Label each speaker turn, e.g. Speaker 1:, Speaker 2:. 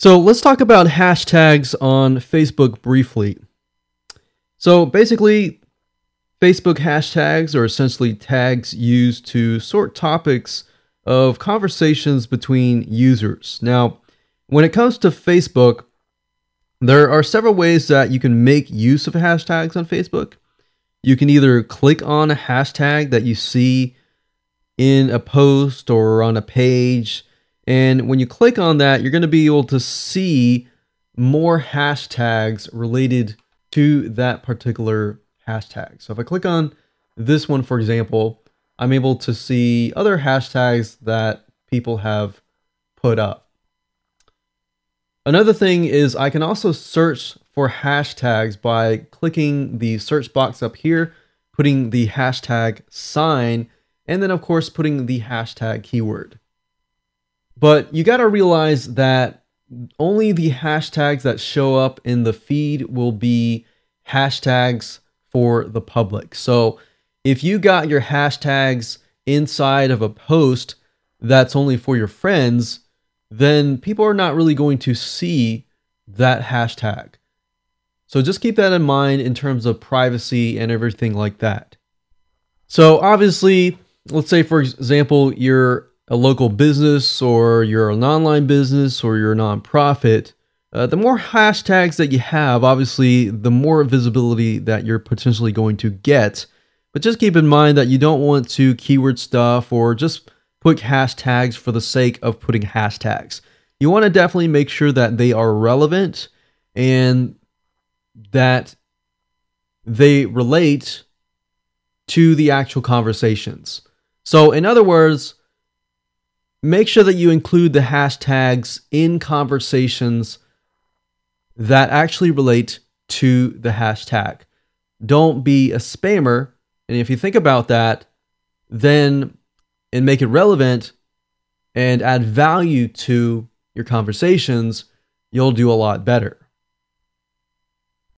Speaker 1: So let's talk about hashtags on Facebook briefly. So basically, Facebook hashtags are essentially tags used to sort topics of conversations between users. Now, when it comes to Facebook, there are several ways that you can make use of hashtags on Facebook. You can either click on a hashtag that you see in a post or on a page. And when you click on that, you're going to be able to see more hashtags related to that particular hashtag. So if I click on this one, for example, I'm able to see other hashtags that people have put up. Another thing is I can also search for hashtags by clicking the search box up here, putting the hashtag sign, and then of course putting the hashtag keyword. But you got to realize that only the hashtags that show up in the feed will be hashtags for the public. So if you got your hashtags inside of a post that's only for your friends, then people are not really going to see that hashtag. So just keep that in mind in terms of privacy and everything like that. So obviously, let's say for example, you're a local business or you're an online business or you're a nonprofit. The more hashtags that you have, obviously, the more visibility that you're potentially going to get. But just keep in mind that you don't want to keyword stuff or just put hashtags for the sake of putting hashtags. You want to definitely make sure that they are relevant and that they relate to the actual conversations. So in other words, make sure that you include the hashtags in conversations that actually relate to the hashtag. Don't be a spammer. And if you think about that, then and make it relevant and add value to your conversations, you'll do a lot better.